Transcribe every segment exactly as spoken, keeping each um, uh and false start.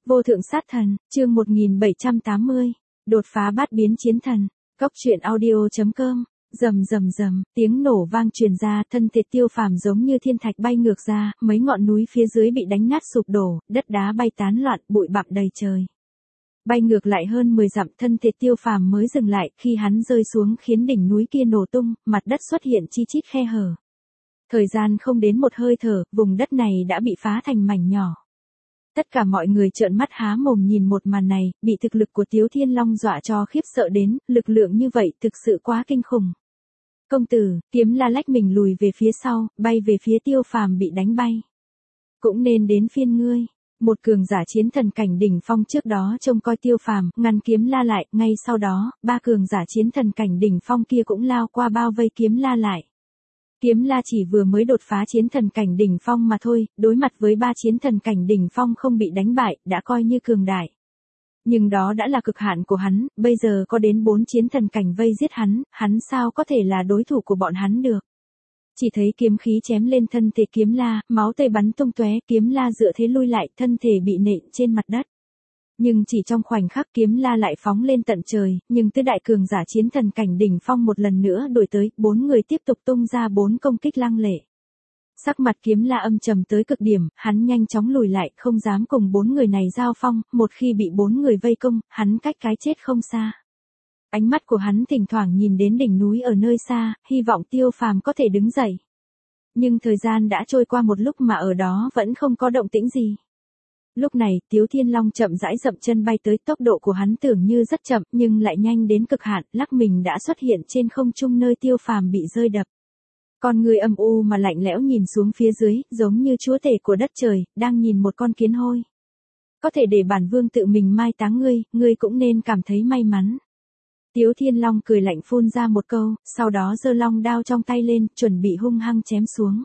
Vô thượng sát thần, chương một nghìn bảy trăm tám mươi. Đột phá bát biến chiến thần. Cốc truyện audio chấm com. Rầm rầm rầm, tiếng nổ vang truyền ra, thân thể Tiêu Phàm giống như thiên thạch bay ngược ra, mấy ngọn núi phía dưới bị đánh nát sụp đổ, đất đá bay tán loạn, bụi bặm đầy trời. Bay ngược lại hơn mười dặm, thân thể Tiêu Phàm mới dừng lại, khi hắn rơi xuống khiến đỉnh núi kia nổ tung, mặt đất xuất hiện chi chít khe hở. Thời gian không đến một hơi thở, vùng đất này đã bị phá thành mảnh nhỏ. Tất cả mọi người trợn mắt há mồm nhìn một màn này, bị thực lực của Tiếu Thiên Long dọa cho khiếp sợ đến, lực lượng như vậy thực sự quá kinh khủng. Công tử, Kiếm La lách mình lùi về phía sau, bay về phía Tiêu Phàm bị đánh bay. Cũng nên đến phiên ngươi. Một cường giả chiến thần cảnh đỉnh phong trước đó trông coi Tiêu Phàm, ngăn Kiếm La lại, ngay sau đó, ba cường giả chiến thần cảnh đỉnh phong kia cũng lao qua bao vây Kiếm La lại. Kiếm La chỉ vừa mới đột phá chiến thần cảnh đỉnh phong mà thôi, đối mặt với ba chiến thần cảnh đỉnh phong không bị đánh bại, đã coi như cường đại. Nhưng đó đã là cực hạn của hắn, bây giờ có đến bốn chiến thần cảnh vây giết hắn, hắn sao có thể là đối thủ của bọn hắn được. Chỉ thấy kiếm khí chém lên thân thể Kiếm La, máu tươi bắn tung tóe, Kiếm La dựa thế lui lại, thân thể bị nện trên mặt đất. Nhưng chỉ trong khoảnh khắc Kiếm La lại phóng lên tận trời, nhưng tứ đại cường giả chiến thần cảnh đỉnh phong một lần nữa đuổi tới, bốn người tiếp tục tung ra bốn công kích lăng lệ. Sắc mặt Kiếm La âm trầm tới cực điểm, hắn nhanh chóng lùi lại, không dám cùng bốn người này giao phong, một khi bị bốn người vây công, hắn cách cái chết không xa. Ánh mắt của hắn thỉnh thoảng nhìn đến đỉnh núi ở nơi xa, hy vọng Tiêu Phàm có thể đứng dậy. Nhưng thời gian đã trôi qua một lúc mà ở đó vẫn không có động tĩnh gì. Lúc này, Tiếu Thiên Long chậm rãi dậm chân bay tới, tốc độ của hắn tưởng như rất chậm, nhưng lại nhanh đến cực hạn, lắc mình đã xuất hiện trên không trung nơi Tiêu Phàm bị rơi đập. Con người âm u mà lạnh lẽo nhìn xuống phía dưới, giống như chúa tể của đất trời, đang nhìn một con kiến hôi. Có thể để bản vương tự mình mai táng ngươi, ngươi cũng nên cảm thấy may mắn. Tiếu Thiên Long cười lạnh phun ra một câu, sau đó giơ long đao trong tay lên, chuẩn bị hung hăng chém xuống.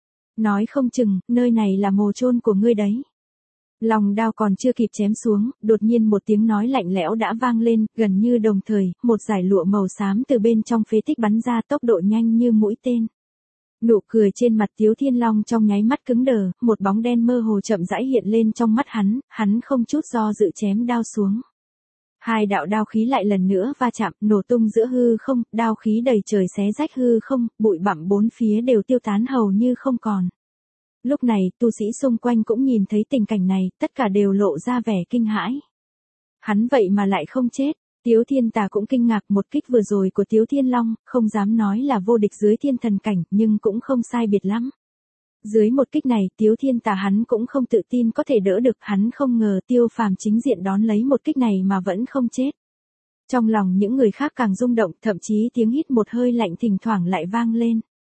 Nói không chừng, nơi này là mồ chôn của ngươi đấy. Long đao còn chưa kịp chém xuống, đột nhiên một tiếng nói lạnh lẽo đã vang lên, gần như đồng thời, một dải lụa màu xám từ bên trong phế tích bắn ra, tốc độ nhanh như mũi tên. Nụ cười trên mặt Tiếu Thiên Long trong nháy mắt cứng đờ, một bóng đen mơ hồ chậm rãi hiện lên trong mắt hắn, hắn không chút do dự chém đao xuống. Hai đạo đao khí lại lần nữa va chạm, nổ tung giữa hư không, đao khí đầy trời xé rách hư không, bụi bặm bốn phía đều tiêu tán hầu như không còn. Lúc này, tu sĩ xung quanh cũng nhìn thấy tình cảnh này, tất cả đều lộ ra vẻ kinh hãi. Hắn vậy mà lại không chết. Tiếu Thiên Tà cũng kinh ngạc, một kích vừa rồi của Tiếu Thiên Long, không dám nói là vô địch dưới thiên thần cảnh, nhưng cũng không sai biệt lắm. Dưới một kích này, Tiếu Thiên Tà hắn cũng không tự tin có thể đỡ được, hắn không ngờ Tiêu Phàm chính diện đón lấy một kích này mà vẫn không chết. Trong lòng những người khác càng rung động, thậm chí tiếng hít một hơi lạnh thỉnh thoảng lại vang lên.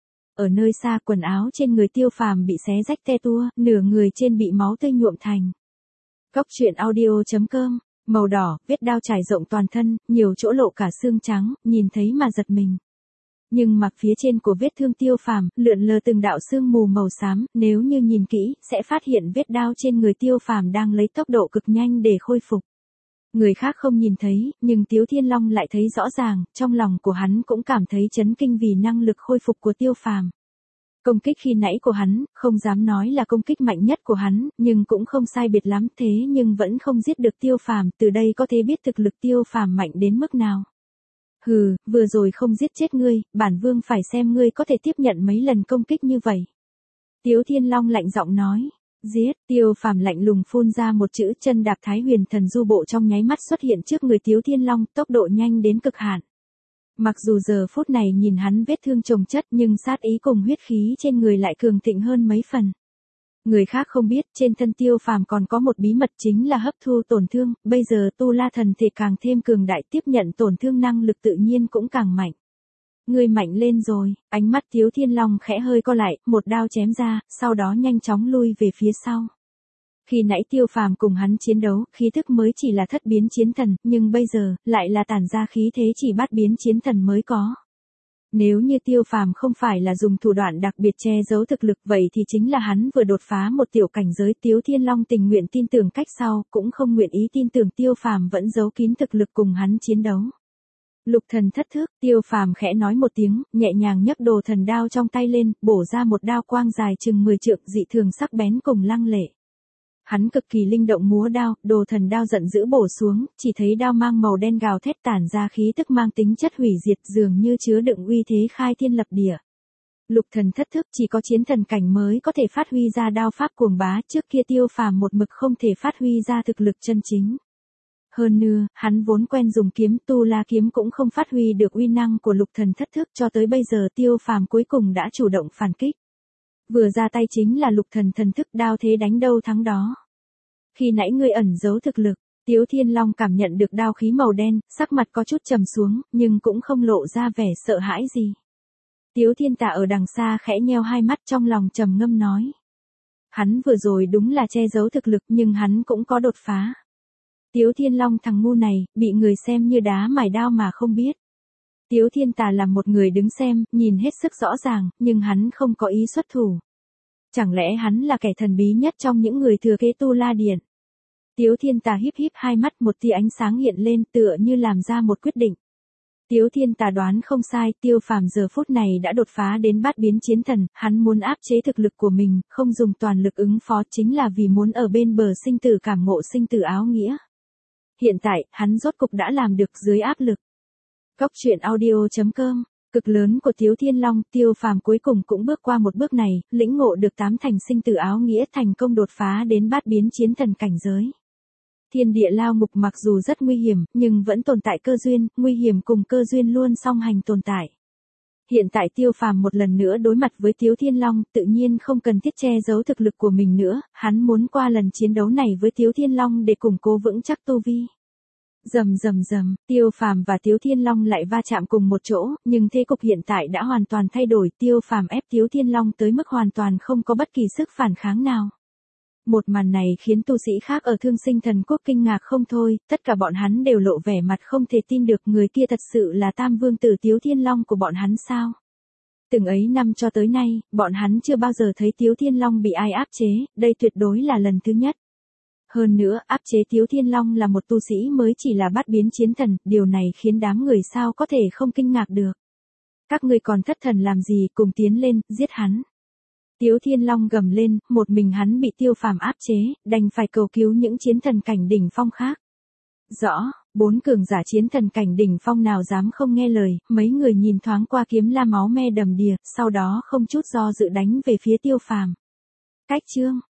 Ở nơi xa, quần áo trên người Tiêu Phàm bị xé rách te tua, nửa người trên bị máu tươi nhuộm thành. Cốc truyện audio chấm com. Màu đỏ, vết đao trải rộng toàn thân, nhiều chỗ lộ cả xương trắng, nhìn thấy mà giật mình. Nhưng mặt phía trên của vết thương Tiêu Phàm, lượn lờ từng đạo sương mù màu xám, nếu như nhìn kỹ, sẽ phát hiện vết đao trên người Tiêu Phàm đang lấy tốc độ cực nhanh để khôi phục. Người khác không nhìn thấy, nhưng Tiếu Thiên Long lại thấy rõ ràng, trong lòng của hắn cũng cảm thấy chấn kinh vì năng lực khôi phục của Tiêu Phàm. Công kích khi nãy của hắn, không dám nói là công kích mạnh nhất của hắn, nhưng cũng không sai biệt lắm, thế nhưng vẫn không giết được Tiêu Phàm, từ đây có thể biết thực lực Tiêu Phàm mạnh đến mức nào. Hừ, vừa rồi không giết chết ngươi, bản vương phải xem ngươi có thể tiếp nhận mấy lần công kích như vậy. Tiếu Thiên Long lạnh giọng nói. Giết. Tiêu Phàm lạnh lùng phun ra một chữ, chân đạp Thái Huyền Thần Du Bộ trong nháy mắt xuất hiện trước người Tiếu Thiên Long, tốc độ nhanh đến cực hạn. Mặc dù giờ phút này nhìn hắn vết thương chồng chất, nhưng sát ý cùng huyết khí trên người lại cường thịnh hơn mấy phần. Người khác không biết, trên thân Tiêu Phàm còn có một bí mật, chính là hấp thu tổn thương, bây giờ tu la thần thể càng thêm cường đại, tiếp nhận tổn thương năng lực tự nhiên cũng càng mạnh. Ngươi mạnh lên rồi, ánh mắt Tiếu Thiên Long khẽ hơi co lại, một đao chém ra, sau đó nhanh chóng lui về phía sau. Khi nãy Tiêu Phàm cùng hắn chiến đấu, khí thức mới chỉ là thất biến chiến thần, nhưng bây giờ, lại là tản ra khí thế chỉ bát biến chiến thần mới có. Nếu như Tiêu Phàm không phải là dùng thủ đoạn đặc biệt che giấu thực lực, vậy thì chính là hắn vừa đột phá một tiểu cảnh giới. Tiếu Thiên Long tình nguyện tin tưởng cách sau, cũng không nguyện ý tin tưởng Tiêu Phàm vẫn giấu kín thực lực cùng hắn chiến đấu. Lục thần thất thức, Tiêu Phàm khẽ nói một tiếng, nhẹ nhàng nhấc đồ thần đao trong tay lên, bổ ra một đao quang dài chừng mười trượng, dị thường sắc bén cùng lăng lệ. Hắn cực kỳ linh động múa đao, đồ thần đao giận dữ bổ xuống, chỉ thấy đao mang màu đen gào thét tản ra khí tức mang tính chất hủy diệt dường như chứa đựng uy thế khai thiên lập địa. Lục thần thất thức chỉ có chiến thần cảnh mới có thể phát huy ra đao pháp cuồng bá, trước kia Tiêu Phàm một mực không thể phát huy ra thực lực chân chính. Hơn nữa, hắn vốn quen dùng kiếm, tu la kiếm cũng không phát huy được uy năng của lục thần thất thức, cho tới bây giờ Tiêu Phàm cuối cùng đã chủ động phản kích. Vừa ra tay chính là lục thần thần thức, đao thế đánh đâu thắng đó. Khi nãy ngươi ẩn giấu thực lực, Tiếu Thiên Long cảm nhận được đao khí màu đen, sắc mặt có chút trầm xuống, nhưng cũng không lộ ra vẻ sợ hãi gì. Tiếu Thiên Tà ở đằng xa khẽ nheo hai mắt, trong lòng trầm ngâm nói. Hắn vừa rồi đúng là che giấu thực lực nhưng hắn cũng có đột phá. Tiếu Thiên Long thằng ngu này, bị người xem như đá mài đao mà không biết. Tiếu Thiên Tà là một người đứng xem, nhìn hết sức rõ ràng, nhưng hắn không có ý xuất thủ. Chẳng lẽ hắn là kẻ thần bí nhất trong những người thừa kế Tu La Điện? Tiếu Thiên Tà híp híp hai mắt, một tia ánh sáng hiện lên tựa như làm ra một quyết định. Tiếu Thiên Tà đoán không sai, Tiêu Phàm giờ phút này đã đột phá đến bát biến chiến thần, hắn muốn áp chế thực lực của mình, không dùng toàn lực ứng phó chính là vì muốn ở bên bờ sinh tử cảm ngộ sinh tử áo nghĩa. Hiện tại, hắn rốt cục đã làm được dưới áp lực. Cốc truyện audio chấm com, cực lớn của Tiếu Thiên Long, Tiêu Phàm cuối cùng cũng bước qua một bước này, lĩnh ngộ được tám thành sinh tử áo nghĩa, thành công đột phá đến bát biến chiến thần cảnh giới. Thiên địa lao ngục mặc dù rất nguy hiểm, nhưng vẫn tồn tại cơ duyên, nguy hiểm cùng cơ duyên luôn song hành tồn tại. Hiện tại Tiêu Phàm một lần nữa đối mặt với Tiếu Thiên Long, tự nhiên không cần thiết che giấu thực lực của mình nữa, hắn muốn qua lần chiến đấu này với Tiếu Thiên Long để củng cố vững chắc tu vi. Rầm rầm rầm, Tiêu Phàm và Tiếu Thiên Long lại va chạm cùng một chỗ, nhưng thế cục hiện tại đã hoàn toàn thay đổi, Tiêu Phàm ép Tiếu Thiên Long tới mức hoàn toàn không có bất kỳ sức phản kháng nào. Một màn này khiến tu sĩ khác ở Thương Sinh Thần Quốc kinh ngạc không thôi, tất cả bọn hắn đều lộ vẻ mặt không thể tin được, người kia thật sự là Tam Vương tử Tiếu Thiên Long của bọn hắn sao? Từng ấy năm cho tới nay, bọn hắn chưa bao giờ thấy Tiếu Thiên Long bị ai áp chế, đây tuyệt đối là lần thứ nhất. Hơn nữa, áp chế Tiếu Thiên Long là một tu sĩ mới chỉ là bát biến chiến thần, điều này khiến đám người sao có thể không kinh ngạc được. Các ngươi còn thất thần làm gì, cùng tiến lên, giết hắn. Tiếu Thiên Long gầm lên, một mình hắn bị Tiêu Phàm áp chế, đành phải cầu cứu những chiến thần cảnh đỉnh phong khác. Rõ, bốn cường giả chiến thần cảnh đỉnh phong nào dám không nghe lời, mấy người nhìn thoáng qua kiếm la máu me đầm đìa, sau đó không chút do dự đánh về phía Tiêu Phàm. Cách chương